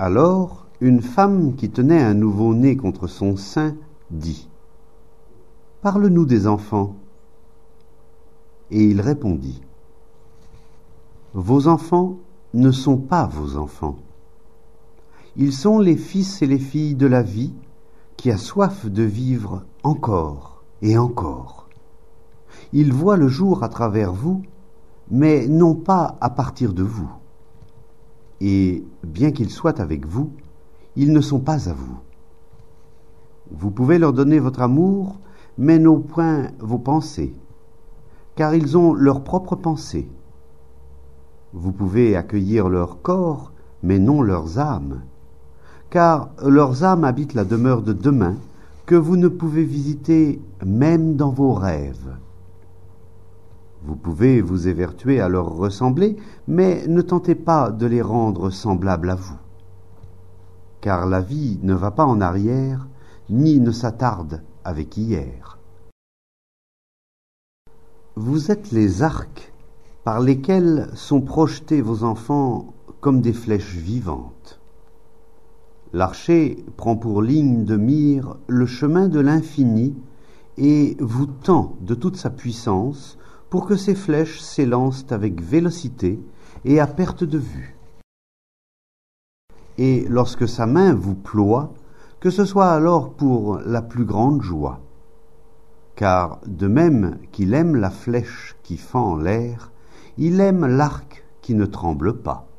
Alors, une femme qui tenait un nouveau-né contre son sein dit : « Parle-nous des enfants. » Et il répondit : « Vos enfants ne sont pas vos enfants. Ils sont les fils et les filles de la vie qui a soif de vivre encore et encore. Ils voient le jour à travers vous, mais non pas à partir de vous. Et bien qu'ils soient avec vous, ils ne sont pas à vous. Vous pouvez leur donner votre amour, mais non point vos pensées, car ils ont leurs propres pensées. Vous pouvez accueillir leur corps, mais non leurs âmes, car leurs âmes habitent la demeure de demain, que vous ne pouvez visiter même dans vos rêves. Vous pouvez vous évertuer à leur ressembler, mais ne tentez pas de les rendre semblables à vous. Car la vie ne va pas en arrière, ni ne s'attarde avec hier. Vous êtes les arcs par lesquels sont projetés vos enfants comme des flèches vivantes. L'archer prend pour ligne de mire le chemin de l'infini et vous tend de toute sa puissance pour que ces flèches s'élancent avec vélocité et à perte de vue. Et lorsque sa main vous ploie, que ce soit alors pour la plus grande joie. Car de même qu'il aime la flèche qui fend l'air, il aime l'arc qui ne tremble pas.